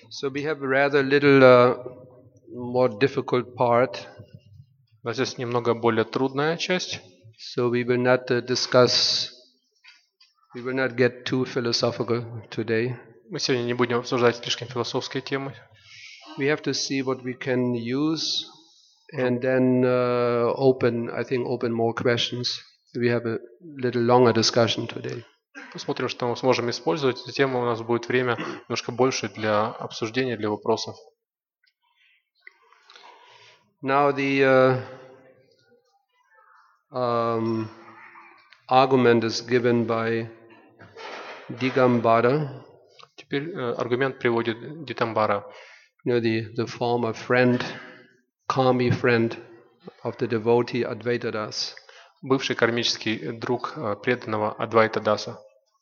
So we have a rather little more difficult part. Но здесь немного более трудная часть. So we will not we will not get too philosophical today. Мы сегодня не будем обсуждать слишком философские темы. We have to see what we can use and then open more questions. We have a little longer discussion today. Посмотрим, что мы сможем использовать. Затем у нас будет время немножко больше для обсуждения, для вопросов. Now the argument is given by Digambara. Теперь аргумент приводит Дитамбара. The former friend, karmic friend of the devotee Advaita Das. Бывший кармический друг преданного Адвайта Даса.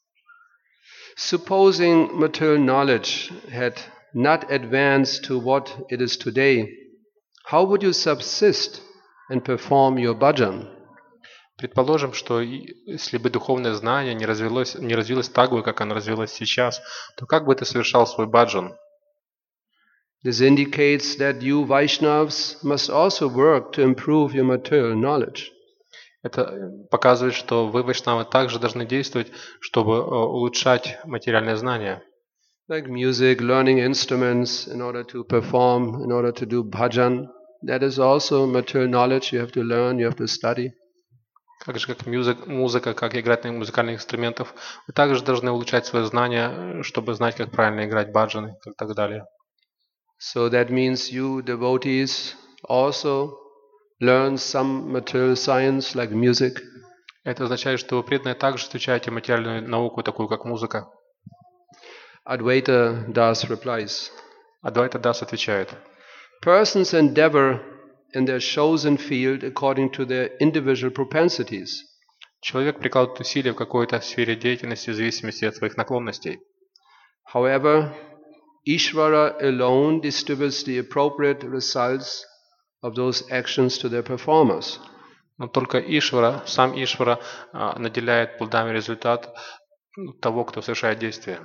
Supposing material knowledge had not advanced to what it is today, how would you subsist and perform your bhajan? Предположим, что если бы духовное знание не развилось так бы, как оно развилось сейчас, то как бы ты совершал свой баджан? This indicates that you Vaishnavas must also work to improve your material knowledge. Это показывает, что вы, вайшнавы, также должны действовать, чтобы улучшать материальное знание. Like music, learning instruments in order to perform, in order to do bhajan. That is also material knowledge you have to learn, you have to study. Так же, как музыка, как играть на музыкальных инструментах, вы также должны улучшать свое знание, чтобы знать, как правильно играть баджаны и так далее. So that means you devotees also learn some material science like music. Это означает, что вы преданные также изучаете материальную науку, такую как музыка. Advaita Das replies. Адвайта Дас отвечает. Persons endeavor in their chosen field according to their individual propensities. Человек прикладывает усилия в какой-то сфере деятельности в зависимости от своих наклонностей. However, Ishvara alone distributes the appropriate results of those actions to their performers. Но только Ишвара, сам Ишвара наделяет плодами результат того, кто совершает действие.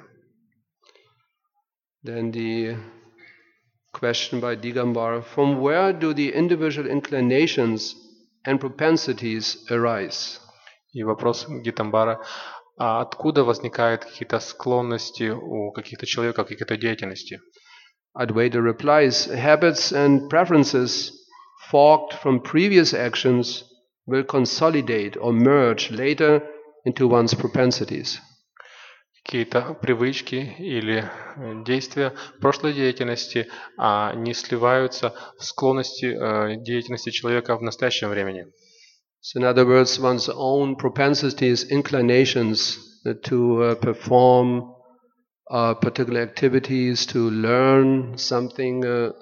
Then the question by Digambara, from where do the individual inclinations and propensities arise? И вопрос Дитамбара, а откуда возникают какие-то склонности у каких-то человеков, каких-то деятельности? Advaita replies, habits and preferences forked from previous actions will consolidate or merge later into one's propensities. Какие-то привычки или действия прошлой деятельности не сливаются в склонности деятельности человека в настоящем времени. So in other words, one's own propensities, inclinations to perform particular activities, to learn something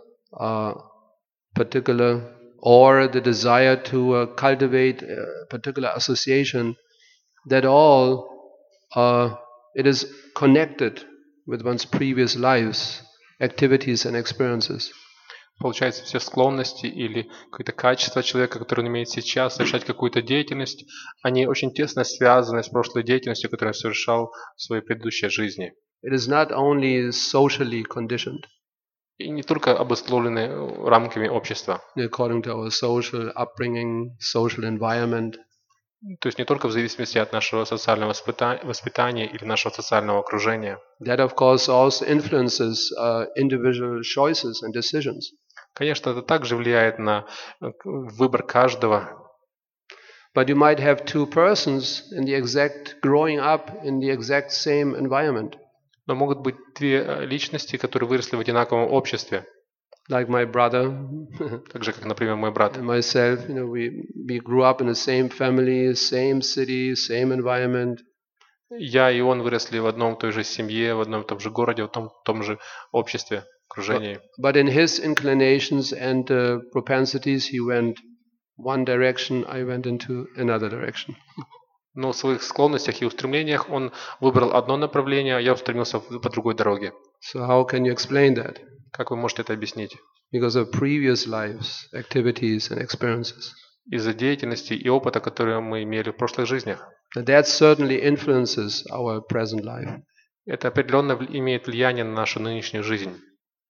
particular, or the desire to cultivate a particular association, that all it is connected with one's previous lives, activities and experiences. Получается, все склонности или какие-то качества человека, которые он имеет сейчас, совершать какую-то деятельность, они очень тесно связаны с прошлой деятельностью, которую он совершал в своей предыдущей жизни. It is not only socially conditioned. И не только обусловлены рамками общества. According to our social upbringing, social environment. То есть не только в зависимости от нашего социального воспитания или нашего социального окружения. That, of course, also influences individual choices and decisions. Конечно, это также влияет на выбор каждого. But you might have two persons in the exact growing up in the exact same environment. Но могут быть две личности, которые выросли в одинаковом обществе. Like my brother, так же, как, например, мой брат. And myself, we grew up in the same family, same city, same environment. Я и он выросли в одном той же семье, в одном том же городе, в том же обществе, окружении. But in his inclinations and propensities, he went one direction, I went into another direction. Но в своих склонностях и устремлениях он выбрал одно направление, а я устремился по другой дороге. So how can you explain that? Как вы можете это объяснить? Because of previous lives, activities and experiences. Из-за деятельности и опыта, которые мы имели в прошлых жизнях. That certainly influences our present life. Это определенно имеет влияние на нашу нынешнюю жизнь.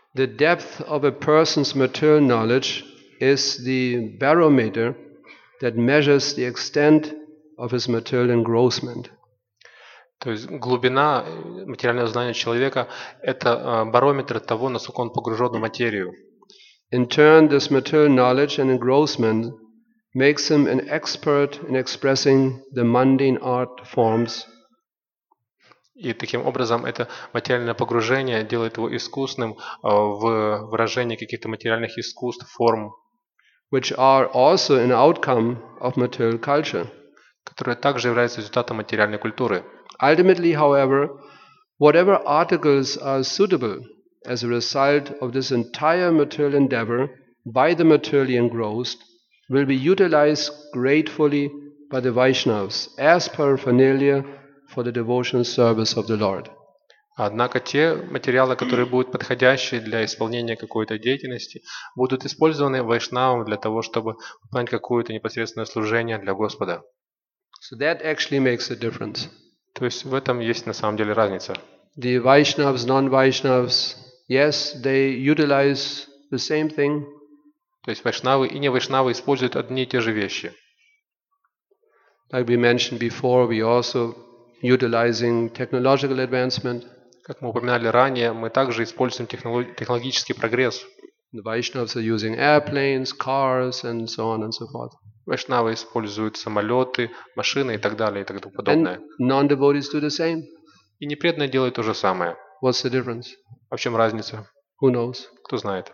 The depth of a person's material knowledge is the barometer that measures the extent of his material engrossment. То есть глубина материального знания человека – это барометр того, насколько он погружен в материю. In turn, this material knowledge and engrossment makes him an expert in expressing the mundane art forms. И таким образом это материальное погружение делает его искусным в выражении каких-то материальных искусств, форм, which are also an outcome of material culture. которые также являются результатом материальной культуры. Ultimately, however, whatever articles are suitable as a result of this entire material endeavor by the materially engrossed will be utilized gratefully by the Vaishnavas as paraphernalia for the devotional service of the Lord. Однако те материалы, которые будут подходящие для исполнения какой-то деятельности, будут использованы вайшнавом для того, чтобы выполнять какое-то непосредственное служение для Господа. So that actually makes a difference. То есть в этом есть на самом деле разница. The Vaishnavas, non-Vaishnavas, yes, they utilize the same thing. То есть вайшнавы и не вайшнавы используют одни и те же вещи. Like we mentioned before, we also utilizing technological advancement. Как мы упоминали ранее, мы также используем технологический прогресс. The Vaishnavas are using airplanes, cars, and so on and so forth. Вайшнавы используют самолеты, машины и так далее и так подобное. And non-devotees do the same. И непреданные делают то же самое. What's the difference? А в чем разница? Who knows? Кто знает?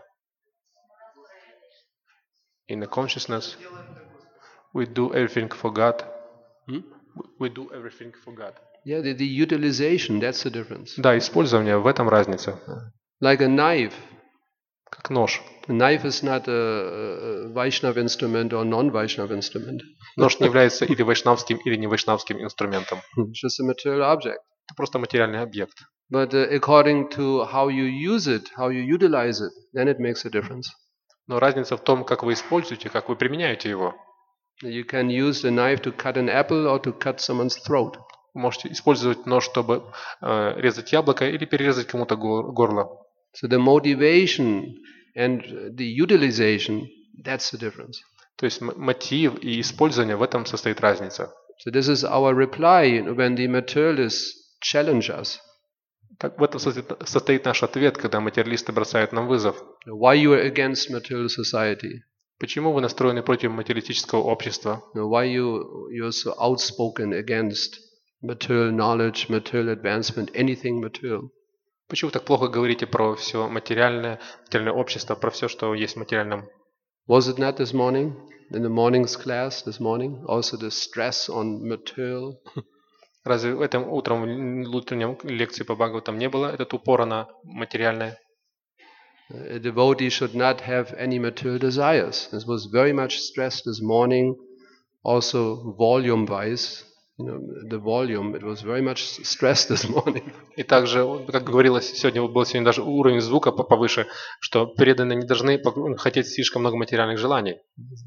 In the consciousness, we do everything for God. We do everything for God. Yeah, the utilization, that's the difference. Да, использование, в этом разница. Like a knife. Как нож. A knife is not a Vaishnava instrument or non-Vaishnava instrument. Нож не является или вайшнавским, или не вайшнавским инструментом. It's just a material object. Это просто материальный объект. But according to how you use it, how you utilize it, then it makes a difference. Но разница в том, как вы используете, как вы применяете его. You can use the knife to cut an apple or to cut someone's throat. Вы можете использовать нож, чтобы резать яблоко или перерезать кому-то горло. So the motivation and the utilization, that's the difference. То есть мотив и использование, в этом состоит разница. So this is our reply when the materialists challenge us. Так в этом состоит наш ответ, когда материалисты бросают нам вызов. Why you are against material society? Почему вы настроены против материалистического общества? Why you're so outspoken against material knowledge, material advancement, anything material? Почему вы так плохо говорите про все материальное общество, про все, что есть в материальном? Was it not this morning, in the morning's class this morning, also the stress on material? Разве в этом утром в утреннем лекции по Бхагаватам не было этот упор на материальное? A devotee should not have any material desires. This was very much stressed this morning, also volume-wise. The volume, it was very much stressed this morning. И также, как говорилось, был сегодня даже уровень звука повыше, что преданные не должны хотеть слишком много материальных желаний.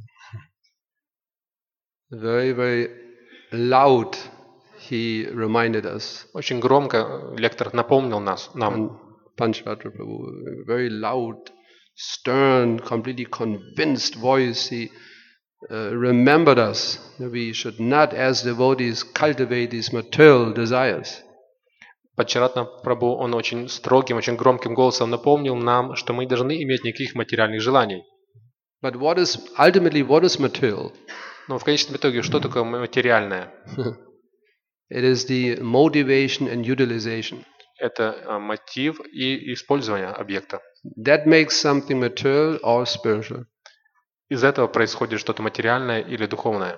Very, very loud, he reminded us. Очень громко лектор напомнил нам. Panchvatra Prabhu, very loud, stern, completely convinced voice, he remembered us that we should not, as devotees, cultivate these material desires. Панчаратна Прабху, он очень строгим, очень громким голосом напомнил нам, что мы не должны иметь никаких материальных желаний. But ultimately, what is material? Но в конечном итоге, что такое материальное? It is the motivation and utilization. Это мотив и использование объекта. That makes something material or spiritual. Из этого происходит что-то материальное или духовное.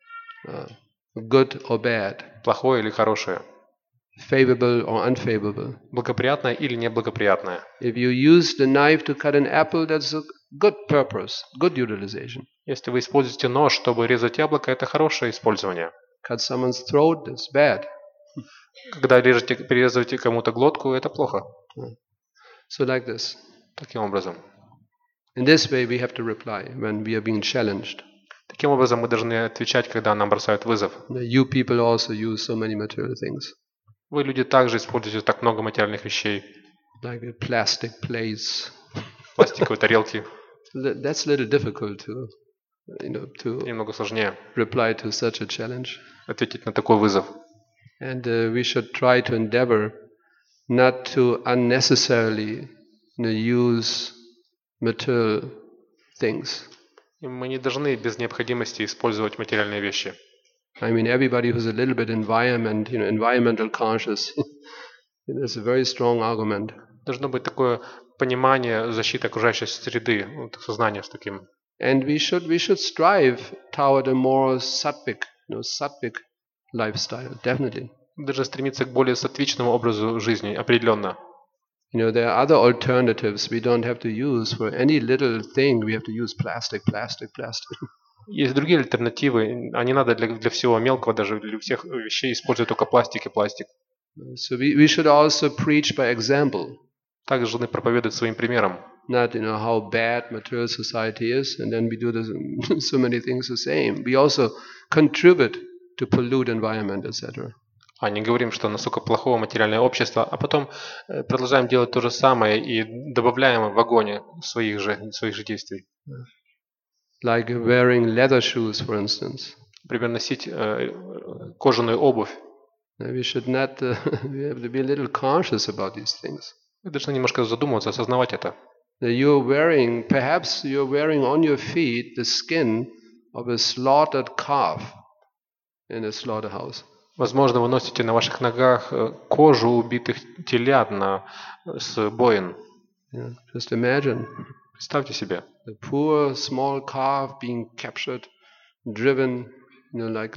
Good or bad. Плохое или хорошее. Favorable or unfavorable. Благоприятное или неблагоприятное. If you use the knife to cut an apple, that's a good purpose, good utilization. Если вы используете нож, чтобы резать яблоко, это хорошее использование. Cut someone's throat, that's bad. Когда перерезаете кому-то глотку, это плохо. So like this. Таким образом. In this way we have to reply when we are being challenged. Таким образом мы должны отвечать, когда нам бросают вызов. You people also use so many material things. Вы, люди, также используете так много материальных вещей. Like plastic plates, пластиковые тарелки. That's a little difficult to Немного сложнее reply to such a challenge. ответить на такой вызов. And we should try to endeavor not to unnecessarily use material things. И мы не должны без необходимости использовать материальные вещи. I mean, everybody who's a little bit environmental conscious, there's a very strong argument. Должно быть такое понимание защиты окружающей среды, сознание с таким. And we should strive toward a more sattvic lifestyle, definitely. Даже стремиться к более саттвичному образу жизни, определенно. There are other alternatives we don't have to use for any little thing. We have to use plastic. Есть другие альтернативы, а не надо для всего мелкого, даже для всех вещей использовать только пластик и пластик. So we should also preach by example. Также должны проповедовать своим примером. Not how bad material society is, and then we do so many things the same. We also contribute to pollute environment, etc. А не говорим, что насколько плохого материальное общество, а потом продолжаем делать то же самое и добавляем в огонь своих же действий. Like wearing leather shoes, for instance. Например, носить кожаную обувь. We should not. We have to be a little conscious about these things. Мы должны немножко задумываться, осознавать это. Perhaps you're wearing on your feet the skin of a slaughtered calf in a slaughterhouse. Возможно, вы носите на ваших ногах кожу убитых телят с боин. Just imagine. Представьте себе. The poor small calf being captured, driven, like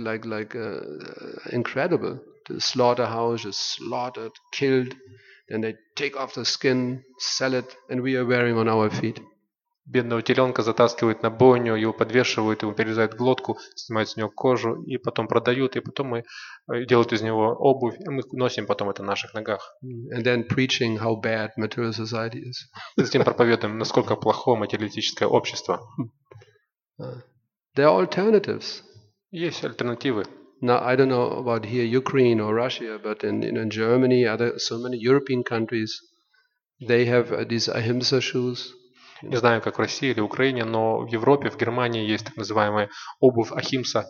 incredible. The slaughterhouse is slaughtered, killed. Then they take off the skin, sell it, and we are wearing on our feet. Бедного теленка затаскивают на бойню, его подвешивают, ему перерезают глотку, снимают с него кожу, и потом продают, и потом мы делают из него обувь, и мы носим потом это на наших ногах. And then preaching how bad material society is. И затем проповедуем, насколько плохо материалистическое общество. There are alternatives. Есть альтернативы. Now, I don't know about here, Ukraine or Russia, but in Germany, so many European countries, they have these ahimsa shoes. Не знаю, как в России или Украине, но в Европе, в Германии есть так называемая обувь ахимса.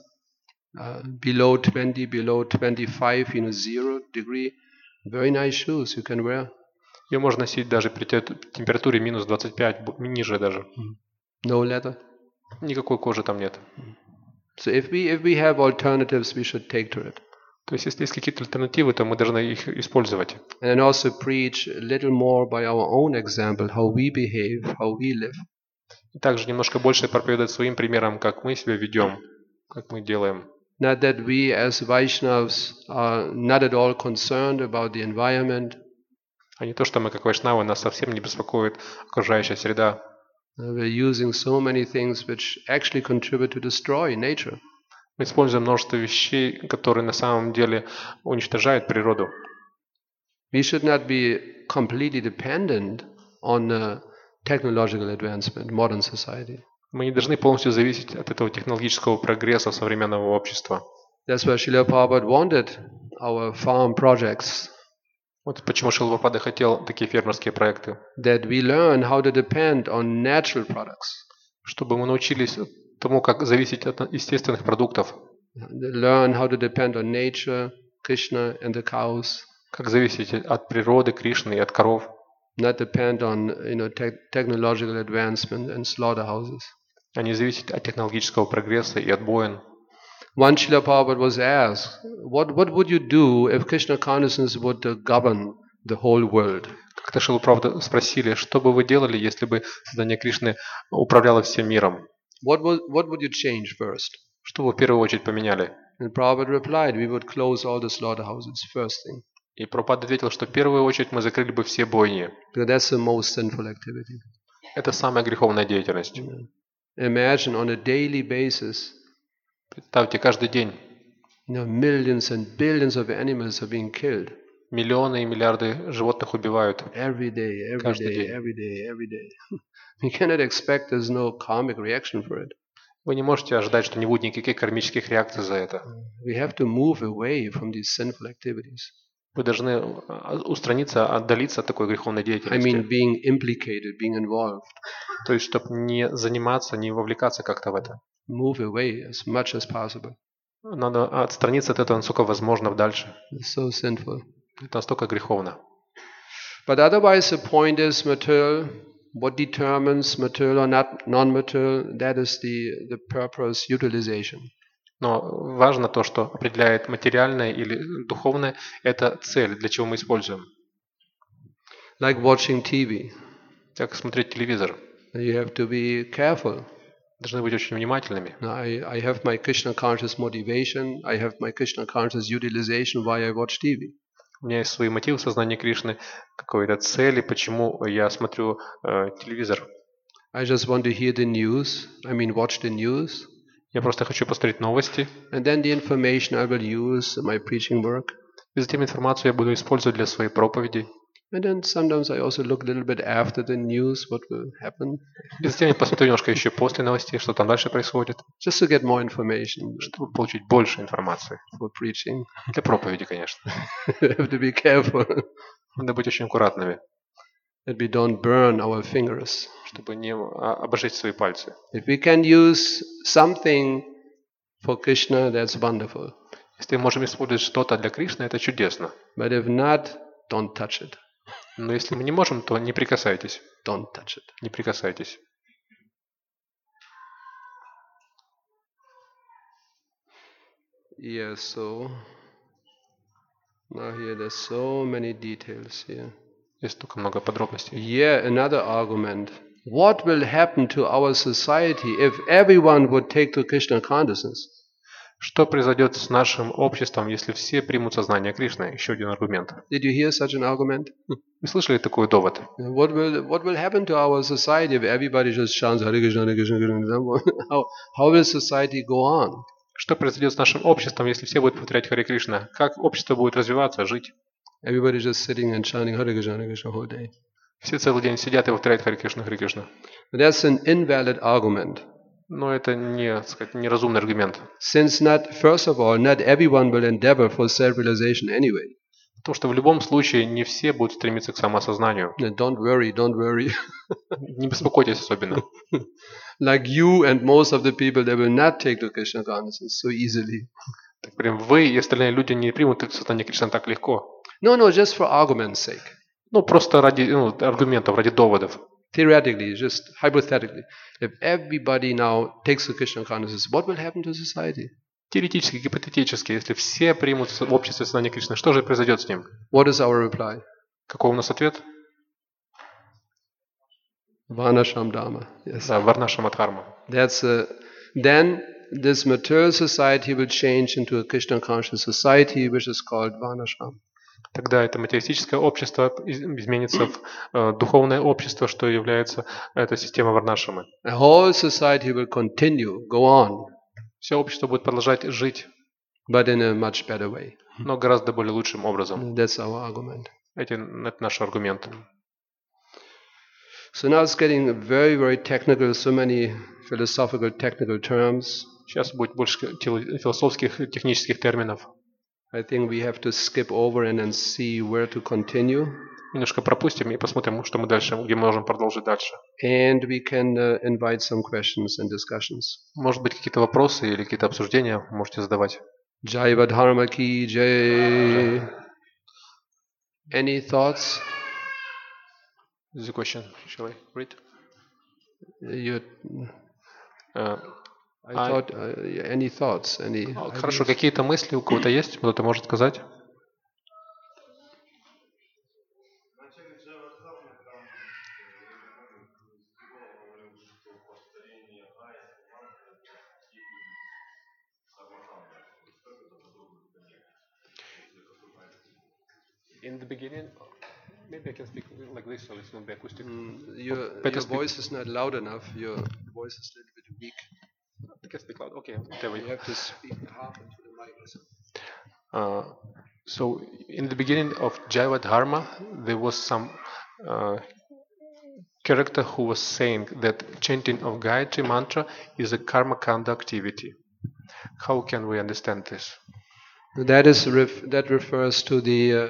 Below 20, below 25, 0 degree, very nice shoes you can wear. Ее можно носить даже при температуре минус 25, ниже даже. No leather. Никакой кожи там нет. So if we have alternatives, we should take to it. То есть, если есть какие-то альтернативы, то мы должны их использовать. And also preach a little more by our own example, how we behave, how we live. И также немножко больше проповедовать своим примером, как мы себя ведем, как мы делаем. Not that we as Vaishnavas are not at all concerned about the environment. А не то, что мы как вайшнавы, нас совсем не беспокоит окружающая среда. We're using so many things which actually contribute to destroy nature. Мы используем множество вещей, которые на самом деле уничтожают природу. We should not be completely dependent on technological advancement, modern society. Мы не должны полностью зависеть от этого технологического прогресса современного общества. That's why Srila Prabhupada wanted our farm projects. Вот почему Шрила Прабхупада хотел такие фермерские проекты. That we learn how to depend on natural products. Чтобы мы научились тому, как зависеть от естественных продуктов. Learn how to depend on nature, Krishna and the cows. Как зависеть от природы, Кришны и от коров. Not depend on technological advancement and slaughterhouses. А не зависеть от технологического прогресса и от боин. One Srila Prabhupada was asked, what would you do if Krishna consciousness would govern the whole world? Как-то Шрилу Прабхупаду спросили, что бы вы делали, если бы сознание Кришны управляло всем миром? What would you change first? Что вы в первую очередь поменяли? And Prabhupada replied, we would close all the slaughterhouses first thing. И Прабхупада ответил, что в первую очередь мы закрыли бы все бойни. Because that's the most sinful activity. Это самая греховная деятельность. Imagine on a daily basis. Представьте, каждый день. Millions and billions of animals are being killed. Миллионы и миллиарды животных убивают. Every day. You cannot expect there's no karmic reaction for it. Вы не можете ожидать, что не будет никаких кармических реакций за это. We have to move away from these sinful activities. Вы должны устраниться, отдалиться от такой греховной I деятельности. mean, being implicated, being involved. То есть, чтобы не заниматься, не вовлекаться как-то в это. Move away as much as possible. Надо отстраниться от этого насколько возможно дальше. It's so sinful. Это настолько греховно. But otherwise, the point is material. What determines material or not non-material? That is the purpose utilization. Но важно то, что определяет материальное или духовное, это цель, для чего мы используем. Like watching TV. Как смотреть телевизор. You have to be careful. Должны быть очень внимательными. I have my Krishna conscious motivation. I have my Krishna conscious utilization why I watch TV. У меня есть свои мотивы сознания Кришны, какой-то цели, почему я смотрю телевизор. I just want to hear the news. I mean, watch the news. Я просто хочу посмотреть новости. And then the information I will use in my preaching work. И затем информацию я буду использовать для своей проповеди. And then sometimes I also look a little bit after the news, what will happen. И затем я посмотрю немножко еще после новостей, что там дальше происходит, Just to get more information чтобы получить больше информации. for preaching. Для проповеди, конечно. You have to be careful Надо быть очень аккуратными, that we don't burn our fingers. чтобы не обожечь свои пальцы. If we can use something for Krishna, that's wonderful. Если мы можем использовать что-то для Кришны, это чудесно. But if not, don't touch it. Но если мы не можем, то не прикасайтесь. Don't touch it. Не прикасайтесь. Yeah, so now here there's so many details here. Есть столько много подробностей. Yeah, another argument. What will happen to our society if everyone would take to Krishna consciousness? Что произойдет с нашим обществом, если все примут сознание Кришны? Еще один аргумент. Did you hear such an argument? Вы слышали такой довод? What will happen to our society if everybody just chants Hare Krishna, Hare Krishna, Hare Krishna? How will society go on? Что произойдет с нашим обществом, если все будут повторять Харе Кришна? Как общество будет развиваться, жить? Everybody just sitting and chanting Hare Krishna whole day. Все целый день сидят и повторяют Харе Кришна, Харе Кришна. That's an invalid argument. Но это не, так сказать, неразумный аргумент. Since first of all, not everyone will endeavor for self-realization anyway. Потому что в любом случае не все будут стремиться к самоосознанию. Don't worry. Не беспокойтесь особенно. Like you and most of the people, they will not take to Krishna consciousness so easily. Так прям вы и остальные люди не примут сознание Кришны так легко. No, just for argument's sake. Ну, просто ради аргументов, ради доводов. Theoretically, just hypothetically. If everybody now takes to Krishna consciousness, what will happen to society? Теоретически, гипотетически, если все примут в обществе сознание Кришны, что же произойдет с ним? What is our reply? Какой у нас ответ? Varnashram Dharma. Yes. Да, Варнашрама Дхарма. Then this material society will change into a Krishna conscious society, which is called Varnashram. Тогда это материалистическое общество изменится в духовное общество, что является эта система Варнашрамы. The whole society will continue, go on, Все общество будет продолжать жить, but in a much better way. но гораздо более лучшим образом. That's our argument. Это наш аргумент. So now it's getting very, very technical, so many philosophical, technical terms. Сейчас будет больше философских, технических терминов. I think we have to skip over and then see where to continue. Немножко пропустим и посмотрим, что мы дальше, где мы можем продолжить дальше. And we can invite some questions and discussions. Может быть, какие-то вопросы или какие-то обсуждения можете задавать. Jai Vadharma ki jai. Any thoughts? The question, shall I read? I thought, any thoughts? Any Хорошо, какие-то мысли у кого-то есть? Кто-то может сказать? In the beginning, maybe I can speak like this, so it's not be acoustic. Your voice is not loud enough. Your voice is a little bit weak. I can speak loud. Okay, You have to speak half into the mic. So in the beginning of Jaiva Dharma, there was some character who was saying that chanting of Gayatri mantra is a karma kanda activity. How can we understand this? That refers to the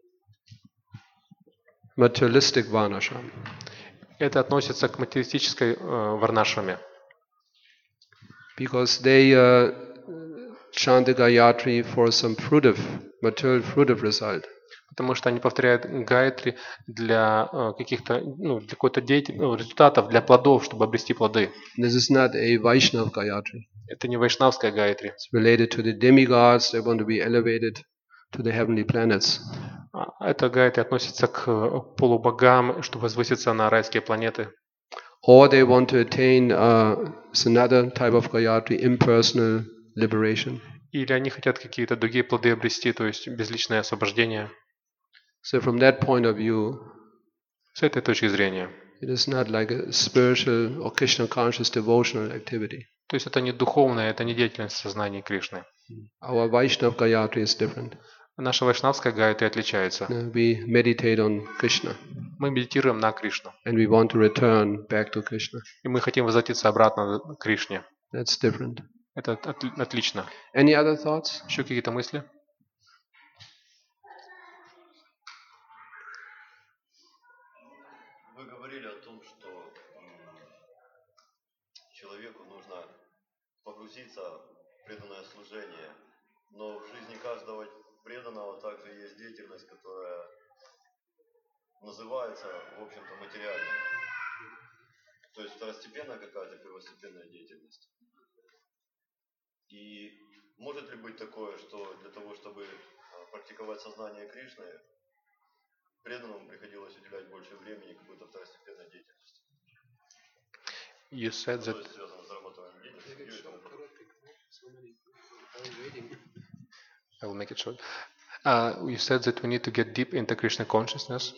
materialistic varnashram. Это относится к материалистической варнашраме. Because they chant the Gayatri for some material fruitive result. Потому что они повторяют гайатри для каких-то, для какой-то результатов, для плодов, чтобы обрести плоды. This is not a Vaishnava Gayatri. Это не вайшнавская гайатри. It's related to the demigods. They want to be elevated to the heavenly planets. Эта гайатри относится к полубогам, чтобы возвыситься на райские планеты. Or they want to attain another type of Gayatri, impersonal liberation. Или они хотят какие-то другие плоды обрести, то есть безличное освобождение. So from that point of view, с этой точки зрения, it is not like a spiritual or Krishna conscious devotional activity. То есть это не духовная, это не деятельность в сознании Кришны. Our Vaishnava Gayatri is different. Наша вайшнавская гайатри отличается. We meditate on Krishna. Мы медитируем на Кришну. And we want to return back to Krishna. И мы хотим возвратиться обратно к Кришне. That's different. Это отлично. Any other thoughts? Еще какие-то мысли? Вы говорили о том, что человеку нужно погрузиться в преданное служение, но в жизни каждого преданного также есть деятельность, которая называется, в общем-то, материальной. То есть второстепенная какая-то первостепенная деятельность. И может ли быть такое, что для того, чтобы практиковать сознание Кришны, преданному приходилось уделять больше времени какой-то второстепенной деятельности? You said that... связано с зарабатыванием денег. I will make it short. You said that we need to get deep into Krishna consciousness,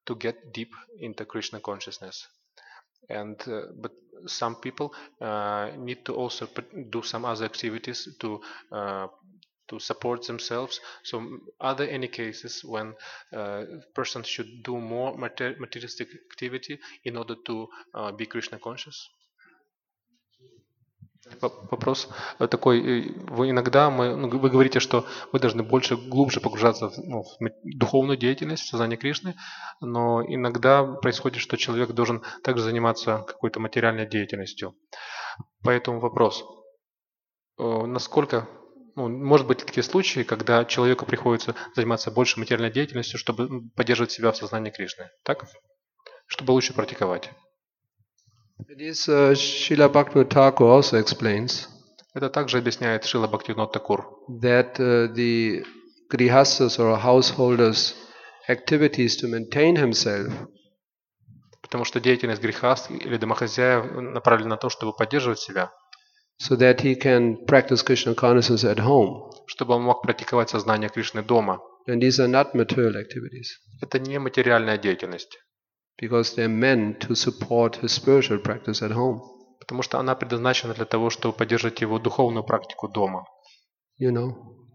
and but some people need to also do some other activities to support themselves. So, are there any cases when a person should do more materialistic activity in order to be Krishna conscious? Вопрос такой: вы говорите, что вы должны глубже погружаться в духовную деятельность, в сознание Кришны, но иногда происходит, что человек должен также заниматься какой-то материальной деятельностью. Поэтому вопрос: насколько, может быть такие случаи, когда человеку приходится заниматься больше материальной деятельностью, чтобы поддерживать себя в сознании Кришны, так? Чтобы лучше практиковать. This Srila Bhaktivinoda Thakur also explains. Это также объясняет Шрила Бхактивинод Такур. That the grihastas or householders' activities to maintain himself. Потому что деятельность грихаст или домохозяев направлена на то, чтобы поддерживать себя. So that he can practice Krishna consciousness at home. Чтобы он мог практиковать сознание Кришны дома. And these are not material activities. Это не материальная деятельность. Because they're meant to support his spiritual practice at home. Потому что она предназначена для того, чтобы поддерживать его духовную практику дома. You know,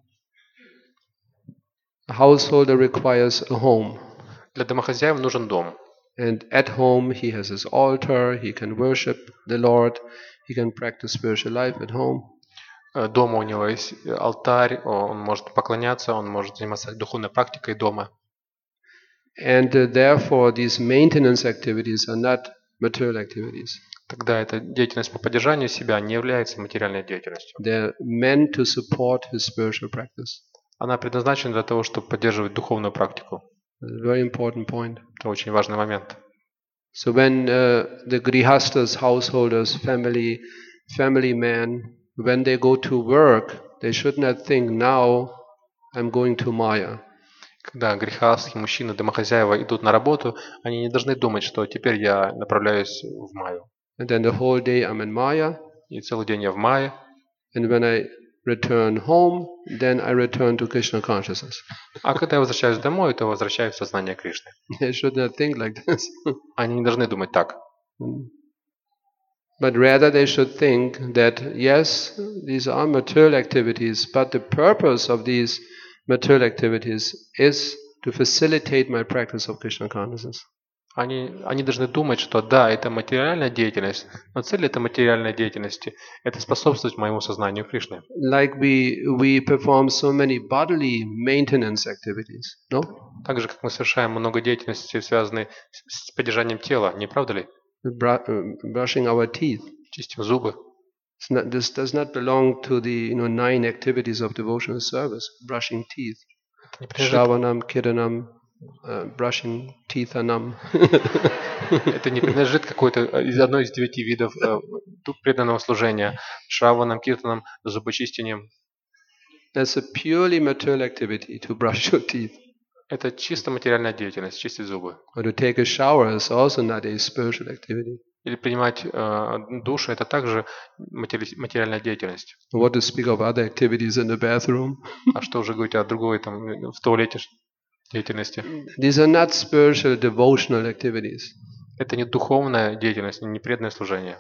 a householder requires a home. Для домохозяев нужен дом. And at home he has his altar, he can worship the Lord, he can practice spiritual life at home. Дома у него есть алтарь, он может поклоняться, он может заниматься духовной практикой дома. And therefore these maintenance activities are not material activities. Тогда эта деятельность по поддержанию себя не является материальной деятельностью. They're meant to support his spiritual practice. Она предназначена для того, чтобы поддерживать духовную практику. That's a very important point. Это очень важный момент. So when the grihastas, householders, family men, when they go to work, they should not think, now I'm going to Maya. Когда грехастские мужчины, домохозяева идут на работу, они не должны думать, что теперь я направляюсь в Майю. And then the whole day I'm in Maya. И целый день я в Майе. And when I return home, then I return to Krishna consciousness. А когда я возвращаюсь домой, то возвращаюсь в сознание Кришны. They should not think like this. Они не должны думать так. But rather they should think that, yes, these are material activities, but the purpose of these material activities is to facilitate my practice of Krishna consciousness. Они должны думать, что да, это материальная деятельность, но цель этой материальной деятельности – это способствовать моему сознанию Кришны. Like we perform so many bodily maintenance activities, no? Так же, как мы совершаем много деятельности, связанной с поддержанием тела, не правда ли? Brushing our teeth. Чистим зубы. This does not belong to the 9 activities of devotional service. Brushing teeth, Shravanam, Kirtanam, brushing teethanam. Это не принадлежит какой-то из одной из 9 видов преданного служения. Шраванам, киртанам, зубочистением. That's a purely material activity to brush your teeth. Это чисто материальная деятельность, чистить зубы. Or to take a shower is also not a spiritual activity. Или принимать душ – это также материальная деятельность. What to speak of other activities in the bathroom? А что уже говорить о другой там в туалете деятельности? These are not spiritual devotional activities. Это не духовная деятельность, не преданное служение.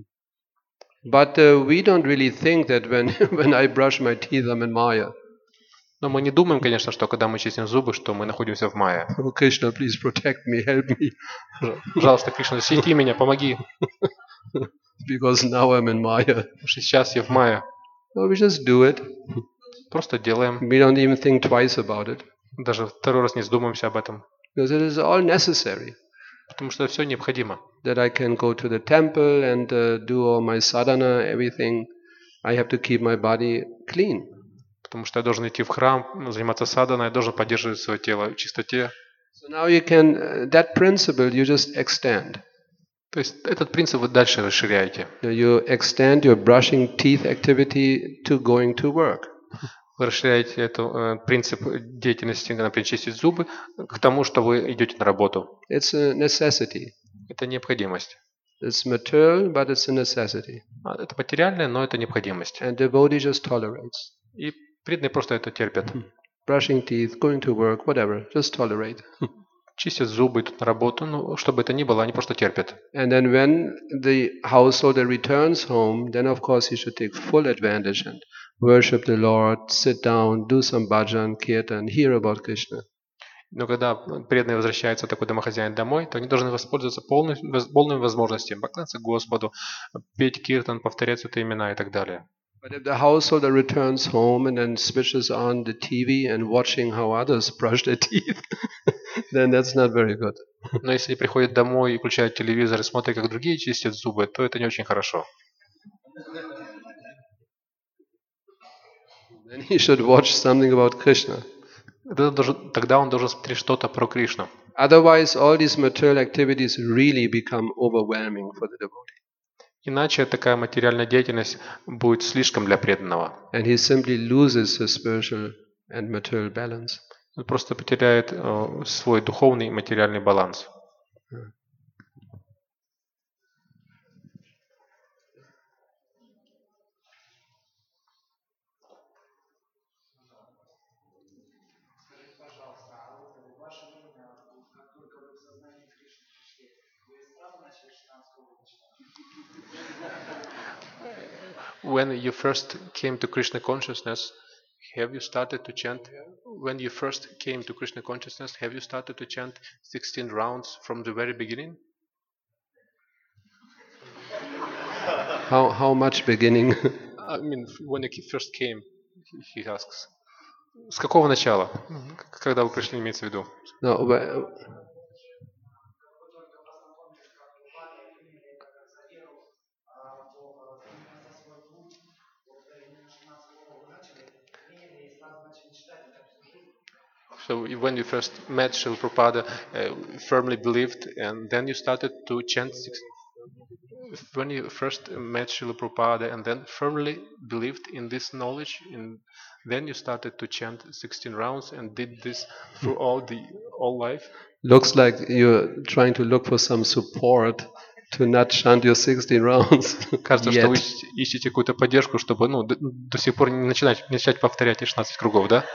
But we don't really think that when I brush my teeth, I'm in Maya. Но мы не думаем, конечно, что когда мы чистим зубы, что мы находимся в майя. Oh, Krishna, please protect me, help me. Пожалуйста, Кришна, защити меня, помоги. Because now I'm in Maya. Потому что сейчас я в майя. No, we just do it. Просто делаем. We don't even think twice about it. Даже второй раз не задумаемся об этом. Because it is all necessary. Потому что все необходимо. That I can go to the temple and do all my sadhana, everything. I have to keep my body clean. Потому что я должен идти в храм, заниматься саданой, я должен поддерживать свое тело в чистоте. So now you can, that principle you just extend. То есть этот принцип вы дальше расширяете. You extend your brushing teeth activity to going to work. Вы расширяете этот принцип деятельности, например, чистить зубы, к тому, что вы идете на работу. It's a necessity. Это необходимость. It's material, but it's a necessity. Это материальное, но это необходимость. And devotee just tolerates. И преданные просто это терпят. Brushing teeth, going to work, whatever, just tolerate. Чистят зубы, идут на работу, ну, что бы это ни было, они просто терпят. And then when the householder returns home, then of course he should take full advantage and worship the Lord, sit down, do some bhajan, kirtan, hear about Krishna. Но когда преданные возвращаются, такой домохозяин, домой, то они должны воспользоваться полными возможностями, поклоняться Господу, петь киртан, повторять святые имена и так далее. But if the householder returns home and then switches on the TV and watching how others brush their teeth, then that's not very good. Но если приходят домой и включают телевизор и смотрят, как другие чистят зубы, то это не очень хорошо. Then he should watch something about Krishna. Тогда он должен смотреть что-то про Кришну. Otherwise, all these material activities really become overwhelming for the devotee. Иначе такая материальная деятельность будет слишком для преданного. And he simply loses his spiritual and material balance. Он просто потеряет свой духовный и материальный баланс. When you first came to Krishna consciousness, have you started to chant? When you first came to Krishna consciousness, have you started to chant 16 rounds from the very beginning? How much beginning? I mean, when you first came, he asks. С какого начала? Когда вы пришли, имеется в виду? No, So when you first met Srila Prabhupada, firmly believed, and then you started to chant. When you first met Srila Prabhupada, and then firmly believed in this knowledge, and then you started to chant 16 rounds, and did this through all life. Looks like you're trying to look for some support to not chant your 16 rounds. Кажется, что вы ищете какую-то поддержку, чтобы до сих пор не начать повторять 16 кругов, да?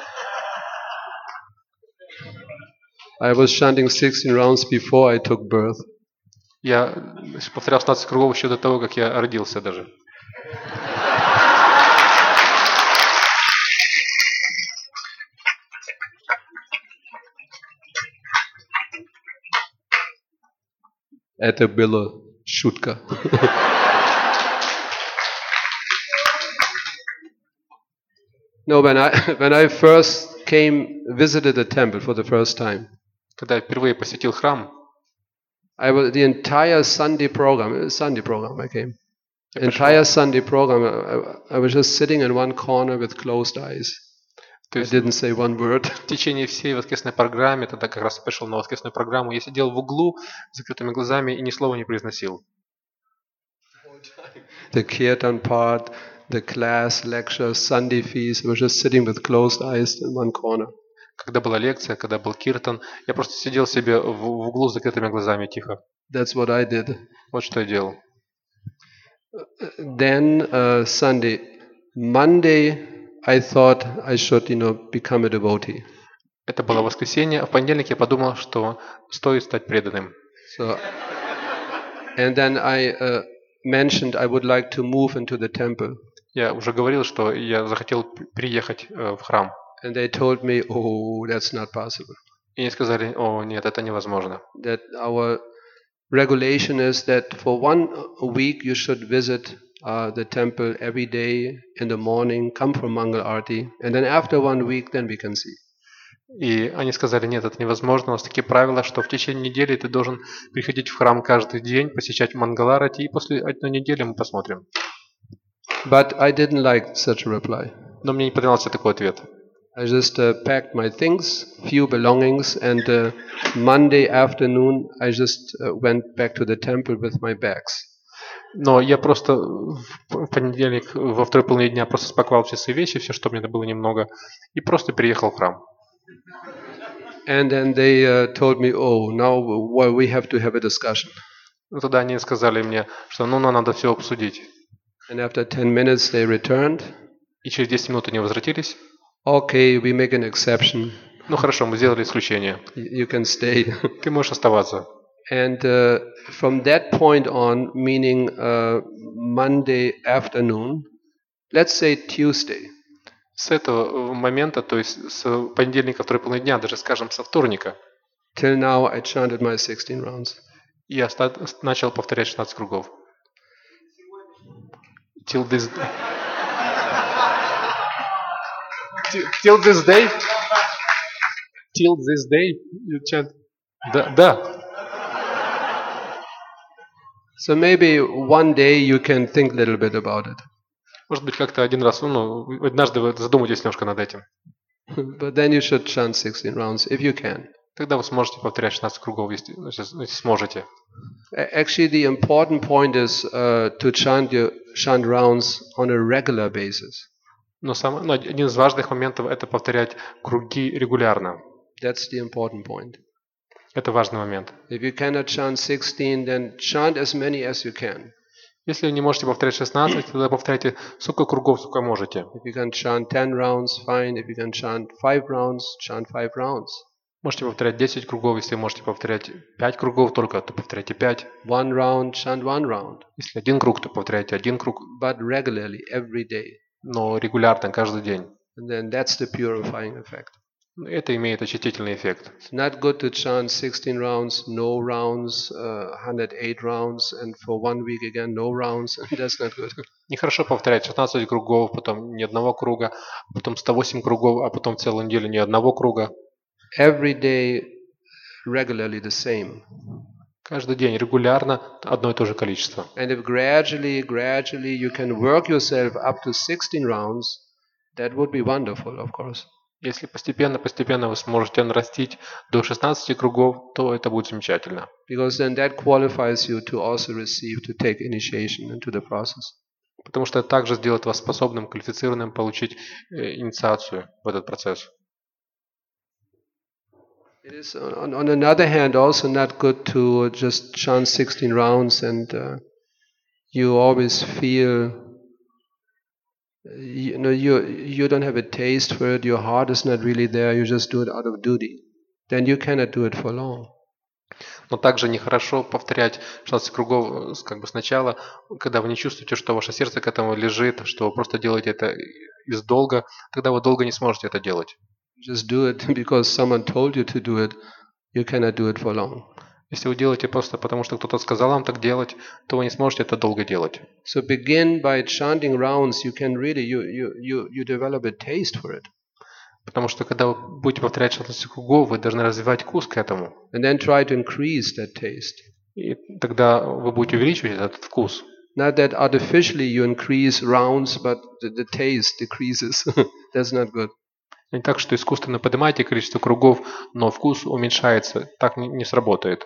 I was chanting 16 rounds before I took birth. Я повторял 16 кругов еще до того, как я родился даже. Это была шутка. No, when I first visited the temple for the first time, Когда я впервые посетил храм, the entire Sunday program I came. Entire Sunday program, I was just sitting in one corner with closed eyes. I didn't say one word. В течение всей воскресной программы, тогда как раз пришел на воскресную программу, я сидел в углу с закрытыми глазами и ни слова не произносил. The kirtan part, the class, lecture, Sunday feast, I was just sitting with closed eyes in one corner. Когда была лекция, когда был киртан, я просто сидел себе в углу с закрытыми глазами тихо. That's what I did. Вот что я делал. Then Sunday, Monday, I thought I should, become a devotee. Это было воскресенье, а в понедельник я подумал, что стоит стать преданным. So, and then I mentioned I would like to move into the temple. Я уже говорил, что я захотел приехать в храм. And they told me, oh, that's not possible. И они сказали, о, нет, это невозможно. That our regulation is that for 1 week you should visit the temple every day in the morning, come for Mangal Arati, and then after 1 week, then we can see. И они сказали, нет, это невозможно, у нас такие правила, что в течение недели ты должен приходить в храм каждый день, посещать Мангаларати, и после одной недели мы посмотрим. But I didn't like such a reply. Но мне не понравился такой ответ. I just packed my things, few belongings, and Monday afternoon I just went back to the temple with my bags. Но я просто в понедельник, во второй половине дня просто спаковал все свои вещи, все, что мне было немного, и просто переехал в храм. And then they told me, oh, now we have to have a discussion. Тогда они сказали мне, что нам надо все обсудить. And after 10 minutes they returned. И через 10 минут они возвратились. Okay, we make an exception. Ну хорошо, мы сделали исключение. You can stay. Ты можешь оставаться. And from that point on, meaning Monday afternoon, let's say Tuesday. С этого момента, то есть с понедельника, второй половины дня, даже скажем со вторника, till now I chanted my 16 rounds. Я начал повторять 16 кругов. Till this day? Till this day? You chant? Да. So maybe one day you can think a little bit about it. Может быть, как-то один раз, однажды вы задумаетесь немножко над этим. But then you should chant 16 rounds if you can. Тогда вы сможете повторять 16 кругов, если сможете. Actually, the important point is to chant rounds on a regular basis. Но один из важных моментов – это повторять круги регулярно. That's the important point. Это важный момент. If you cannot chant 16, then chant as many as you can. Если вы не можете повторять 16, тогда повторяйте столько кругов, сколько можете. If you can chant 10 rounds, fine. If you can chant 5 rounds, chant 5 rounds. Можете повторять 10 кругов, если можете повторять 5 кругов только, то повторяйте 5. One round, chant 1 round. Если один круг, то повторяйте один круг. But regularly, every day. Но регулярно, каждый день. And then that's the purifying effect. Это имеет очистительный эффект. It's not good to chant 16 rounds, no rounds, 108 rounds, and for 1 week again no rounds. That's not good. Нехорошо повторять 16 кругов, потом ни одного круга, потом 108 кругов, а потом целую неделю ни одного круга. Every day, regularly the same. Каждый день регулярно одно и то же количество. And if gradually you can work yourself up to 16 rounds, that would be wonderful, of course. Если постепенно вы сможете нарастить до 16 кругов, то это будет замечательно. Because then that qualifies you to also receive, to take initiation into the process. Потому что это также сделает вас способным, квалифицированным получить инициацию в этот процесс. It is, on another hand, also not good to just chant 16 rounds and you always feel, you don't have a taste for it, your heart is not really there, you just do it out of duty. Then you cannot do it for long. Но также нехорошо повторять 16 кругов как бы сначала, когда вы не чувствуете, что ваше сердце к этому лежит, что вы просто делаете это из долга, тогда вы долго не сможете это делать. Just do it because someone told you to do it. You cannot do it for long. Если вы делаете просто потому, что кто-то сказал вам так делать, то вы не сможете это долго делать. So begin by chanting rounds. You can really you develop a taste for it, Потому что когда вы будете повторять 16 кругов, вы должны развивать вкус к этому. and then try to increase that taste. И тогда вы будете увеличивать этот вкус. Not that artificially you increase rounds, but the taste decreases. That's not good. Не так, что искусственно поднимаете количество кругов, но вкус уменьшается. Так не сработает.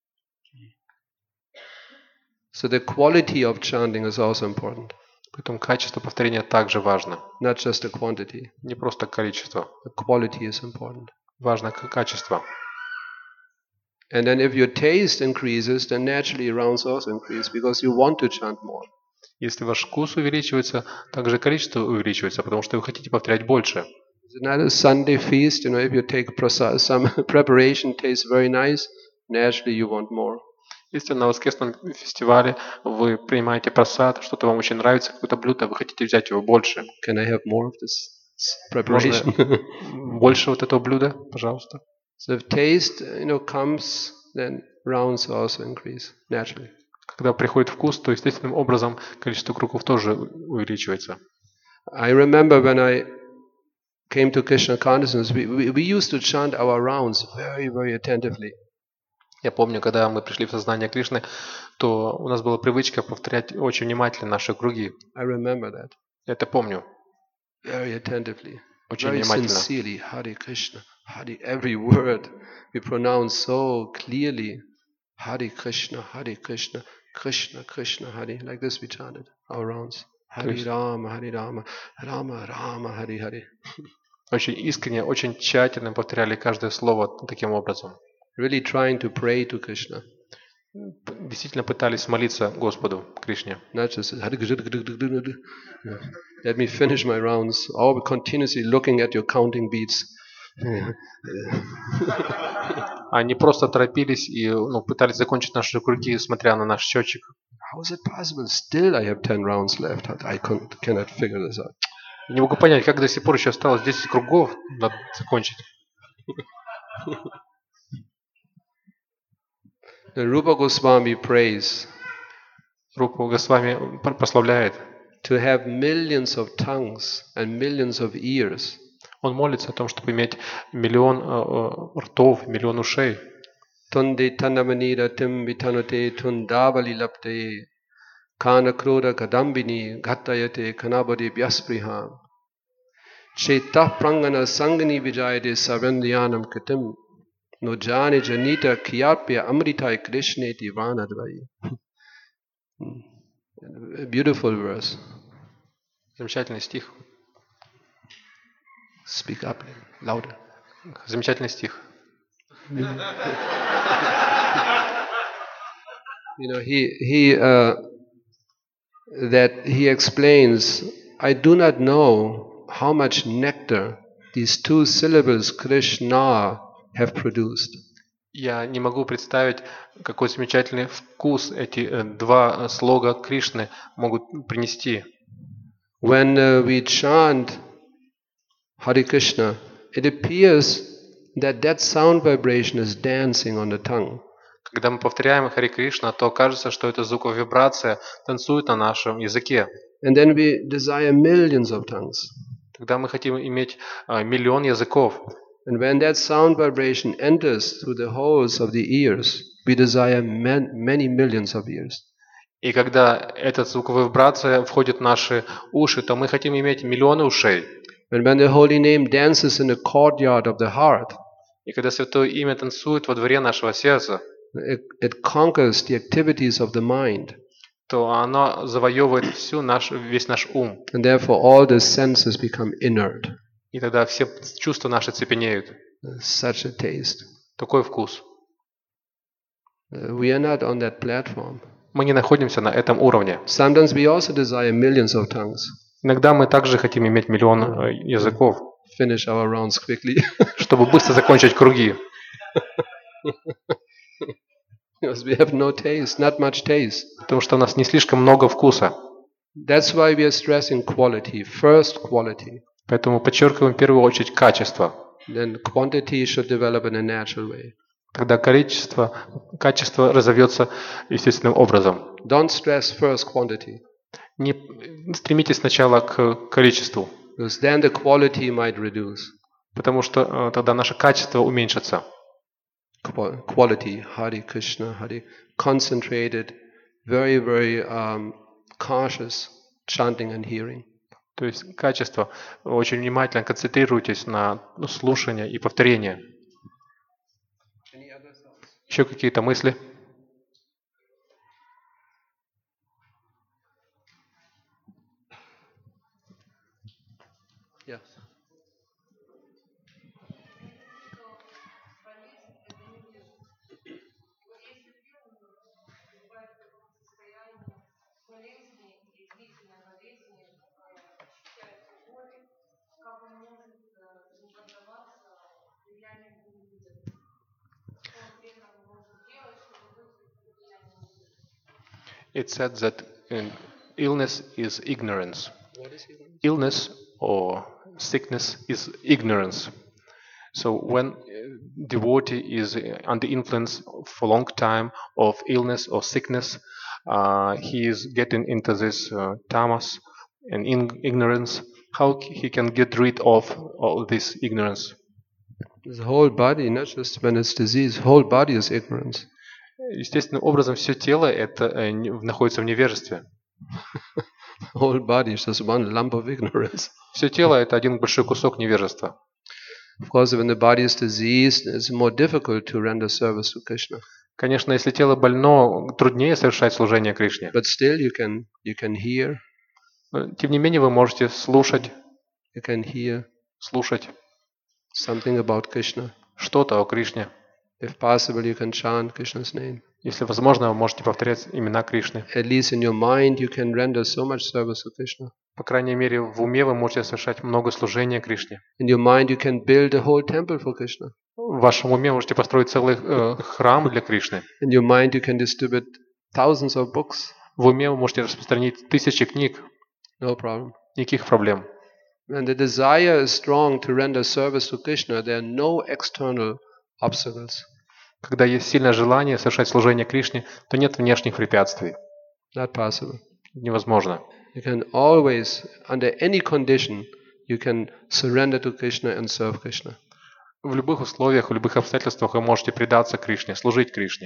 So the quality of chanting is also important, Поэтому качество повторения также важно. not just the quantity. Не просто количество. The quality is important. Важно качество. And then if your taste increases, then naturally rounds also increase because you want to chant more. Если ваш вкус увеличивается, также количество увеличивается, потому что вы хотите повторять больше. It's not a Sunday feast, if you take some preparation tastes very nice, naturally you want more. Если на воскресном фестивале вы принимаете просад, что-то вам очень нравится, какое-то блюдо, вы хотите взять его больше. Can I have more of this preparation? Больше вот этого блюда, пожалуйста. So if taste, comes, then rounds also increase naturally. Когда приходит вкус, то естественным образом количество кругов тоже увеличивается. I remember when I came to Krishna consciousness, we used to chant our rounds very, very attentively. Я помню, когда мы пришли в сознание Кришны, то у нас была привычка повторять очень внимательно наши круги. I remember that. Я это помню. Very attentively. Очень Very внимательно. sincerely. Hare Krishna. Hare, every word we pronounce so clearly. Hare Krishna, Krishna, Krishna, Hare. Like this we chanted our rounds. Hare Rama, Rama Rama, Hare Hare. Очень искренне, очень тщательно повторяли каждое слово таким образом. Really trying to pray to Krishna. Действительно пытались молиться Господу, Кришне. Not just let me finish my rounds. Or continuously looking at your counting beats. Они просто торопились и пытались закончить наши круги, смотря на наш счетчик. How is it possible? Still I have 10 rounds left. I cannot figure this out. Не могу понять, как до сих пор еще осталось 10 кругов, надо закончить. The Rupa Goswami prays Рупа Госвами прославляет. To have millions of tongues and millions of ears. Он молится о том, чтобы иметь миллион ртов, миллион ушей. Tunde tanamanira tim vitanute tundavali lapte kana kroda kadambini ghatayate kanabadi vyaspriha chetah prangana sangani vijayate savandyanam kritim no jane janita kiyapya amritai krishne divanadvai. A beautiful verse. Замечательный стих. Speak up, louder. Замечательный стих. He explains, I do not know how much nectar these two syllables Krishna have produced. Я не могу представить, какой замечательный вкус эти два слога Кришны могут принести. When we chant Hare Krishna, it appears that sound vibration is dancing on the tongue. Когда мы повторяем Харе Кришна, то кажется, что эта звуковая вибрация танцует на нашем языке. And then we desire millions of tongues. Тогда мы хотим иметь миллион языков. And when that sound vibration enters through the holes of the ears, we desire many millions of ears. И когда эта звуковая вибрация входит в наши уши, то мы хотим иметь миллионы ушей. And when the holy name dances in the courtyard of the heart, и когда святое имя танцует во дворе нашего сердца, it conquers the activities of the mind. То оно завоевывает весь наш ум. And therefore all the senses become inert. И тогда все чувства наши цепенеют. Such a taste. Такой вкус. We are not on that platform. Мы не находимся на этом уровне. Sometimes we also desire millions of tongues. Иногда мы также хотим иметь миллион языков. Finish our rounds quickly. Чтобы быстро закончить круги. Because we have no taste, not much taste. Потому что у нас не слишком много вкуса. That's why we are stressing quality, first quality. Поэтому подчеркиваем в первую очередь качество. Then quantity should develop in a natural way. тогда качество разовьется естественным образом. Don't stress first quantity, Не стремитесь сначала к количеству, because then the quality might reduce. потому что тогда наше качество уменьшится. Quality, Hare Krishna, Hare, concentrated, very, very cautious chanting and hearing. То есть качество. Очень внимательно концентрируйтесь на слушании и повторении. Еще какие-то мысли? Yes. It said that illness is ignorance. What is ignorance? Illness or sickness is ignorance. So when devotee is under influence for a long time of illness or sickness, he is getting into this tamas and ignorance. How he can get rid of all this ignorance? The whole body, not just when it's disease, whole body is ignorance. Естественным образом все тело это находится в невежестве. Whole body is just one lump of ignorance. Все тело это один большой кусок невежества. Of course, when the body is diseased, it's more difficult to render service to Krishna. Конечно, если тело больно, труднее совершать служение Кришне. But still, you can hear. Тем не менее, вы можете слушать Слушать something about Krishna. Что-то о Кришне. If possible, you can chant Krishna's name. Если возможно, вы можете повторять имена Кришны. At least in your mind, you can render so much service to Krishna. По крайней мере, в уме вы можете совершать много служения Кришне. In your mind, you can build a whole temple for Krishna. В вашем уме можете построить целый храм для Кришны. In your mind, you can distribute thousands of books. В уме вы можете распространить тысячи книг. No problem. Никаких проблем. When the desire is strong to render service to Krishna, there are no external obstacles. Когда есть сильное желание совершать служение Кришне, то нет внешних препятствий. Not possible. Невозможно. You can always, under any condition, you can surrender to Krishna and serve Krishna. В любых условиях, в любых обстоятельствах вы можете предаться Кришне, служить Кришне.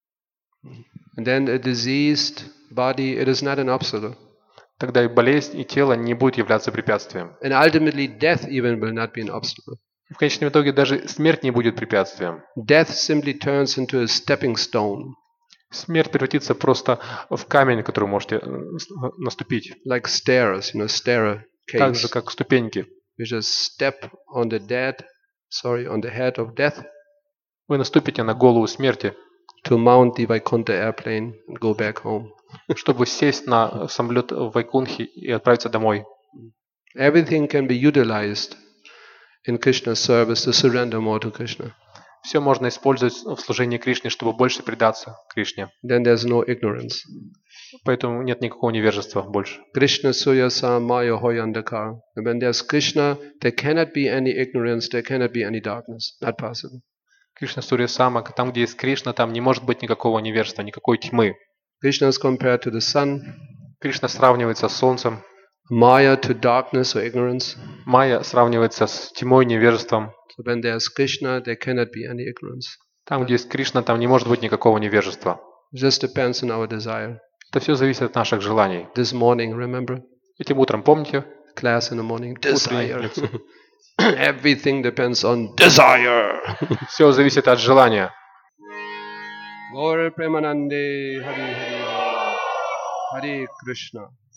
And then a diseased body, it is not an obstacle. Тогда и болезнь, и тело не будет являться препятствием. And ultimately, death even will not be an obstacle. В конечном итоге даже смерть не будет препятствием. Death simply turns into a stepping stone. Смерть превратится просто в камень, на который вы можете наступить. Like stairs, staircase. Так же, как ступеньки. You just step on the head of death. Вы наступите на голову смерти. To mount the Vaikuntha airplane and go back home. Чтобы сесть на самолет в Вайкунхи и отправиться домой. Everything can be utilized in Krishna's service to surrender more to Krishna. Все можно использовать в служении Кришне, чтобы больше предаться Кришне. Then there's no ignorance. Поэтому нет никакого невежества больше. Krishna Suyasa Maya Hoyandakar. And when there's Krishna, there cannot be any ignorance, there cannot be any darkness. Not possible. Кришна Сурья Сама, там, где есть Кришна, там не может быть никакого невежества, никакой тьмы. Krishna is compared to the sun. Кришна сравнивается с солнцем. Maya to darkness or ignorance. Майя сравнивается с тьмой, невежеством. So when there's Krishna, there cannot be any ignorance. Там, где есть Кришна, там не может быть никакого невежества. It just depends on our desire. Это все зависит от наших желаний. This morning, remember? Этим утром, помните? Class in the morning. Desire. Everything depends on desire. Все зависит от желания. Gaur Premanande Hari Hari Hare Krishna.